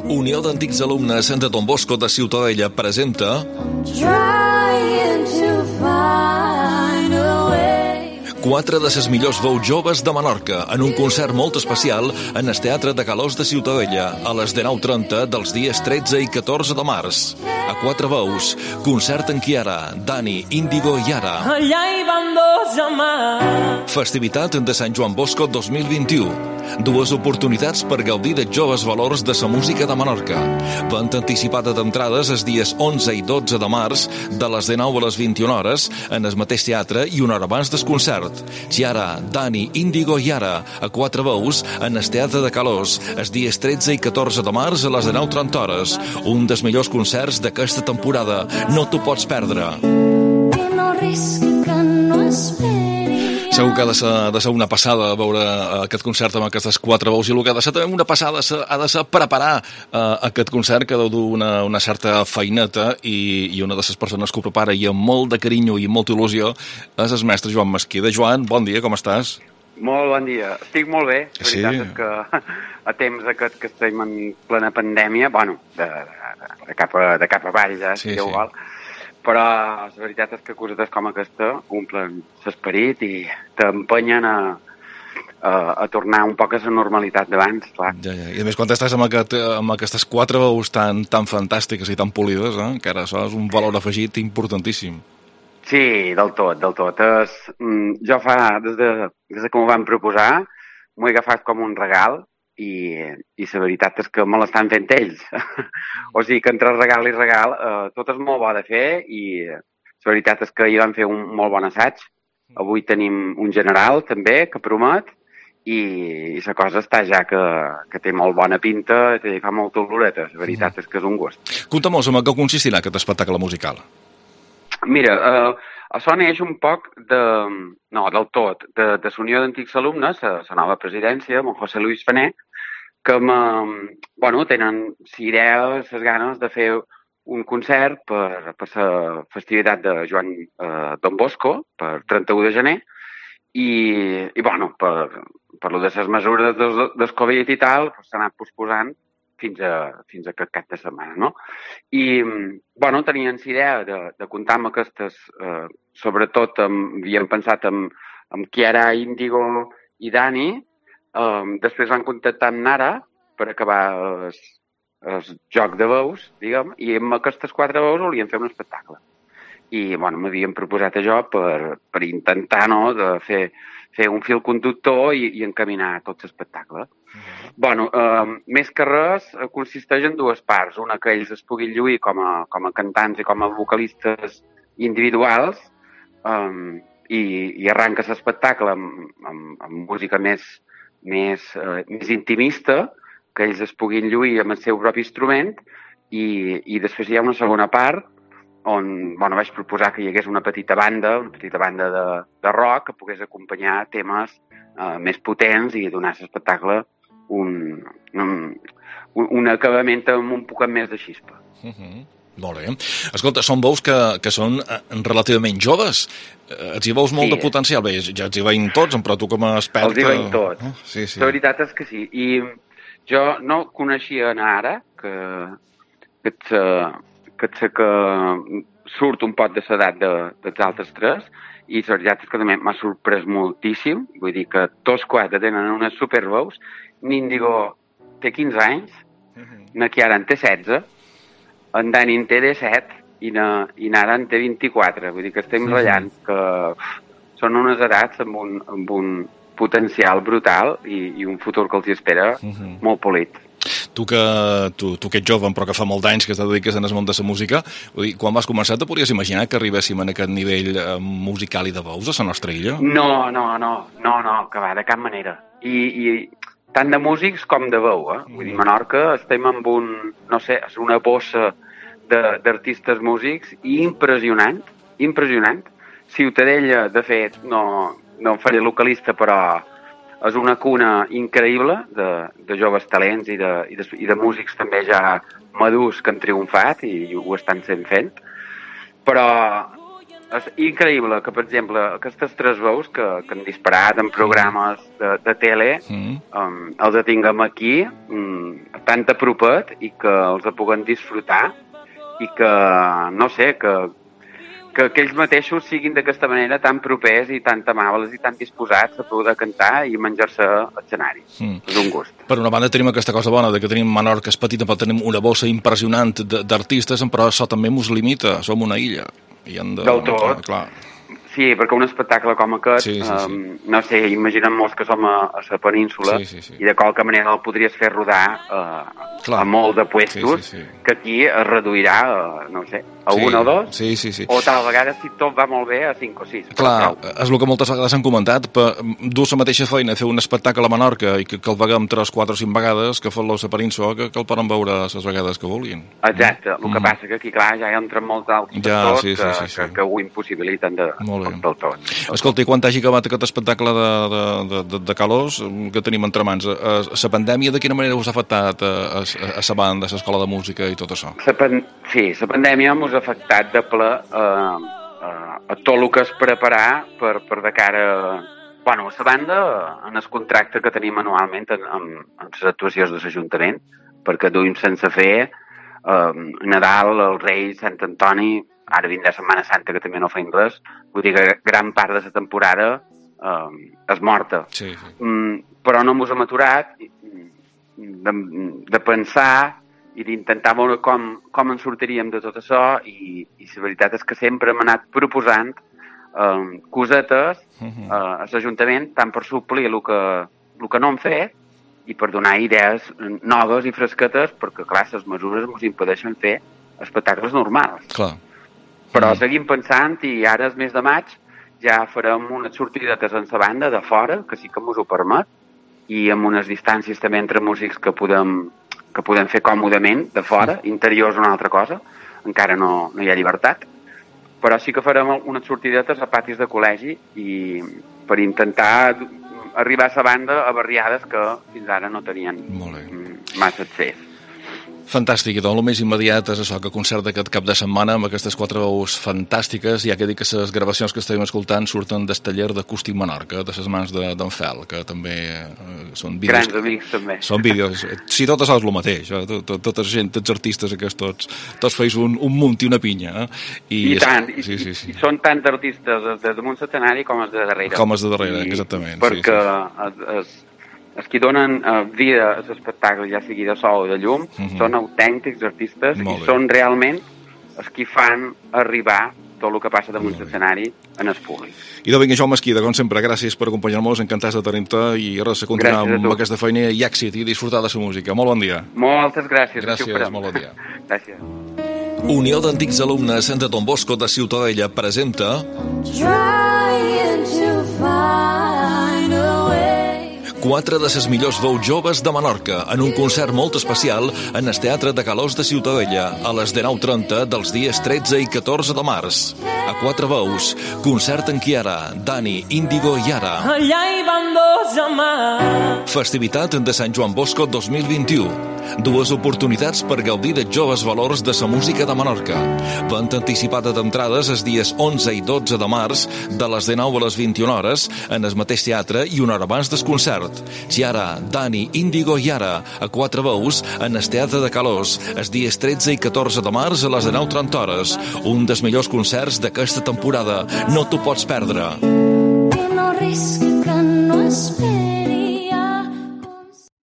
Unió d'Antics Alumnes de Don Bosco de Ciutadella presenta quatre de les millors veus joves de Menorca en un concert molt especial en el Teatre de Calós de Ciutadella a les 19:30 dels dies 13 i 14 de març. A quatre veus, concert en Chiara, Dani, Índigo i Ara. Allà hi van dos amants. Festivitat de Sant Joan Bosco 2021. Dues oportunitats per gaudir de joves valors de la música de Menorca. Venda anticipada d'entrades els dies 11 i 12 de març de les 19 a les 21 hores en el mateix teatre i una hora abans del concert. Chiara, Dani, Índigo i Ara, a quatre veus en el Teatre de Calós els dies 13 i 14 de març a les 19:30 hores. Un dels millors concerts d'aquesta temporada. No t'ho pots perdre. Que no risqui, que no esperi. Segur que ha de ser una passada veure aquest concert amb aquestes quatre veus, i el que ha de ser també una passada ha de ser preparar aquest concert, que deu dur una certa feineta, i una de les persones que ho prepara i amb molt de carinyo i molta il·lusió és el mestre Joan Mesquida. Joan, bon dia, com estàs? Molt bon dia. Estic molt bé. La Sí. veritat és que a temps que estem en plena pandèmia, bueno, de cap a avall, Sí, si Déu sí. vol, però la veritat és que cosetes com aquesta omplen l'esperit i t'empenyen a tornar un poc a la normalitat d'abans, clar. Ja. I a més, quan estàs amb aquestes quatre veus tan fantàstiques i tan polides, encara això és un valor afegit importantíssim. Sí, del tot. Jo des de que m'ho van proposar, m'ho he agafat com un regal i la veritat és que me l'estan fent ells. O sigui que entre regal i regal tot és molt bo de fer, i la veritat és que hi van fer un molt bon assaig. Avui tenim un general també que promet, i la cosa està ja que té molt bona pinta i fa molta oloreta. La veritat és que és un gust. Conta'm-nos en què consistirà aquest espectacle musical. Mira, això neix un poc del tot, de la Unió d'Antics Alumnes, la nova presidència, amb en José Luis Fané, que tenen la idea, les ganes de fer un concert per la festivitat de Joan Don Bosco, per 31 de gener, i per lo de les mesures del Covid i tal, s'ha anat posposant fins a aquest cap de setmana, no? I, tenien la idea de comptar amb aquestes, sobretot havíem pensat amb Chiara, Índigo i Dani, després van contactar amb Nara per acabar el joc de veus, diguem, i amb aquestes quatre veus volien fer un espectacle. I, m'havien proposat això per intentar, no?, de fer un fil conductor i encaminar tot l'espectacle. Més que res, consisteix en dues parts. Una, que ells es puguin lluir com a cantants i com a vocalistes individuals, i arranca l'espectacle amb música més intimista, que ells es puguin lluir amb el seu propi instrument, i després hi ha una segona part on vaig proposar que hi hagués una petita banda de rock que pogués acompanyar temes més potents i donar a l'espectacle un acabament amb un poc més de xispa. Molt bé. Escolta, són veus que són relativament joves. Els hi veus molt de potencial. Bé, ja els hi veiem tots, però tu com a expert... Els hi veiem tots. Sí. La veritat és que sí. I jo no coneixia Ara, que surt un pot de l'edat dels altres tres, i la veritat és que també m'ha sorprès moltíssim. Vull dir que tots quatre tenen unes superveus. N'Índigo té 15 anys, na Chiara en té 16, en Dani en té 17 i Nara en té 24. Vull dir que estem ratllant, que són unes edats amb un potencial brutal i un futur que els espera molt polit. Tu que ets jove, però que fa molt d'anys que te dediques en el món de la música, vull dir, quan vas començar te podries imaginar que arribéssim a aquest nivell musical i de veus a la nostra illa? No, que va, de cap manera. I tant de músics com de veu, Vull dir, Menorca estem amb és una bossa d'artistes músics impressionant. Ciutadella, de fet, no em faré localista, però és una cuna increïble de joves talents i de músics també ja madurs que han triomfat i ho estan sent fent. Però és increïble que, per exemple, aquestes tres veus que han disparat en programes de tele, els tinguem aquí tan apropet i que els puguem disfrutar i que, no sé, que ells mateixos siguin d'aquesta manera tan propers i tan amables i tan disposats a poder cantar i menjar-se l'escenari. És un gust. Per una banda tenim aquesta cosa bona de que tenim Menorca és petita, però tenim una bossa impressionant d'artistes, però això també ens limita, som una illa. Del tot. Clar. Sí, perquè un espectacle com aquest, no sé, imaginem molts que som a la península i de qualque manera el podries fer rodar a molt de puestos, que aquí es reduirà, no sé, a un o dos, o tal vegada, si tot va molt bé, a 5 o 6. Clar, és el que moltes vegades han comentat, dur la mateixa feina, fer un espectacle a Menorca i que el veguem 3, 4 o 5 vegades, que fer-lo a la península, que el poden veure les vegades que vulguin. Exacte, el que passa que aquí, clar, ja hi entren molts altres factors que ho impossibiliten del tot. Escolta, i quan t'hagi acabat aquest espectacle de Calós que tenim entre mans, la pandèmia de quina manera us ha afectat a la banda, a l'escola de música i tot això? Sí, la pandèmia ens ha afectat de ple a tot el que es preparar per de cara... Bueno, la banda, en el contracte que tenim anualment amb les actuacions de l'Ajuntament, perquè duim sense fer Nadal, el Reis, Sant Antoni, ara vindrà Setmana Santa, que també no feim res, vull dir que gran part de la temporada és morta. Però no ens hem aturat de pensar i d'intentar veure com en sortiríem de tot això i la veritat és que sempre hem anat proposant cosetes a l'Ajuntament tant per suplir el que no hem fet i per donar idees noves i fresquetes perquè, clar, les mesures ens impedeixen fer espectacles normals. Clar. Però seguim pensant i ara, el mes de maig, ja farem unes sortidetes en la banda de fora, que sí que ens ho permet, i amb unes distàncies també entre músics que podem fer còmodament de fora, interiors una altra cosa, encara no hi ha llibertat, però sí que farem unes sortidetes a patis de col·legi i per intentar arribar a la banda a barriades que fins ara no tenien massa accés. Fantàstic, i doncs el més immediat és això, que concert aquest cap de setmana amb aquestes 4 veus fantàstiques. Ja que dic que les gravacions que estàvem escoltant surten del taller d'Acústic Menorca, de les mans d'en Fel, que també són vídeos... Grans amics, també. Són vídeos... Si tot això és el mateix, tota gent, tots artistes aquests, tots feis un munt i una pinya. I tant, i són tant artistes des de damunt l'escenari com els de darrere. Com els de darrere, exactament. Perquè els que donen vida a l'espectacle, ja sigui de so o de llum, són autèntics artistes i són realment els que fan arribar tot el que passa damunt l'escenari en el públic. I de vinga, Jaume Esquida, com sempre, gràcies per acompanyar-nos, encantats de tenir-te i res, a continuar amb aquesta feina i èxit i disfrutar de la música. Molt bon dia. Moltes gràcies. Gràcies, molt bon dia. Gràcies. Unió d'Antics Alumnes de Don Bosco de Ciutadella presenta Trying to find a way. 4 de les millors veus joves de Menorca en un concert molt especial en el Teatre de Calós de Ciutadella a les 19:30 dels dies 13 i 14 de març. A 4 veus, concert en Chiara, Dani, Índigo i Ara. Allà hi van dos amants. Festivitat de Sant Joan Bosco 2021. 2 oportunitats per gaudir de joves valors de la música de Menorca. Venda anticipada d'entrades els dies 11 i 12 de març de les 19 a les 21 hores en el mateix teatre i una hora abans del concert. Chiara, Dani, Índigo i Ara a 4 veus en el Teatre de Calós els dies 13 i 14 de març a les 19:30 hores. Un dels millors concerts d'aquesta temporada. No t'ho pots perdre. Que no risqui, que no esperi.